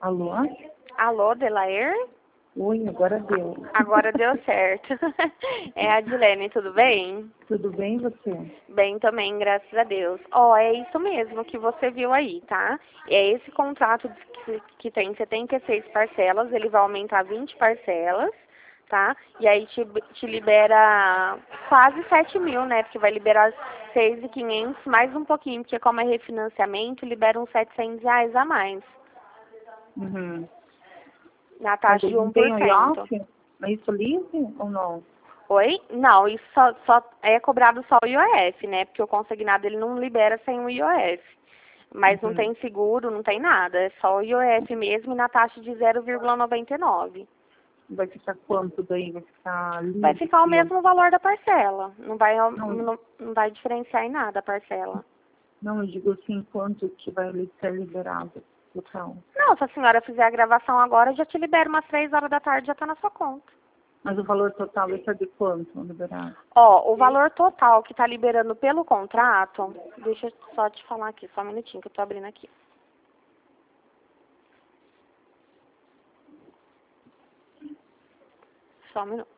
Alô? Alô, Delair? Oi, agora deu. Agora deu certo. É a Dilene, tudo bem? Tudo bem você? Bem também, graças a Deus. Ó, é isso mesmo que você viu aí, tá? É esse contrato que tem 76 parcelas, ele vai aumentar 20 parcelas, tá? E aí te libera quase 7 mil, né? Porque vai liberar 6.500 mais um pouquinho, porque como é refinanciamento, libera uns R$ 700 a mais. Uhum. Na taxa de Não tem o 1%. IOF? É isso livre ou não? Oi? Não, isso só é cobrado só o IOF, né? Porque o consignado ele não libera sem o IOF. Mas não Uhum. tem seguro, não tem nada. É só o IOF mesmo e na taxa de 0,99. Vai ficar quanto daí? Vai ficar Vai livre? ficar o mesmo valor da parcela. Não, Não vai diferenciar em nada a parcela. não, eu digo assim, quanto que vai ser liberado total. Não, se a senhora fizer a gravação agora, já te libera umas 3 horas da tarde, já tá na sua conta. Mas o valor total vai ser de quanto liberado? Ó, o valor total que tá liberando pelo contrato, deixa eu só te falar aqui, só um minutinho que eu tô abrindo aqui. Só um minuto.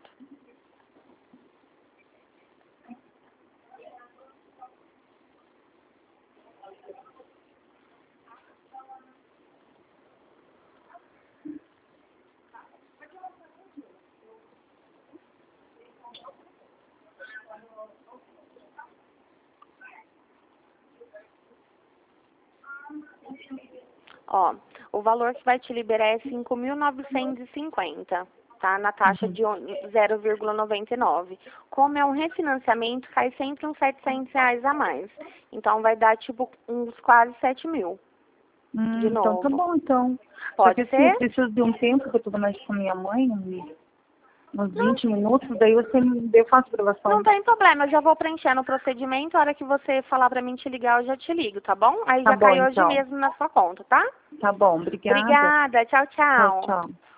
Ó, o valor que vai te liberar é 5.950, tá? Na taxa Uhum. de 0,99. Como é um refinanciamento, cai sempre uns R$ 700 a mais. Então vai dar tipo uns quase 7 mil, de Então tá novo. bom, então. Porque Pode assim, eu ser? preciso de um tempo que eu tô mais com minha mãe, uns Não, 20 minutos, daí eu faço não gravação. tem problema, eu já vou preenchendo o procedimento. A hora que você falar pra mim te ligar, eu já te ligo, tá bom? Aí Tá já bom, cai hoje então. mesmo na sua conta, tá? Tá bom, obrigada. Obrigada, tchau, Tchau, tchau. tchau.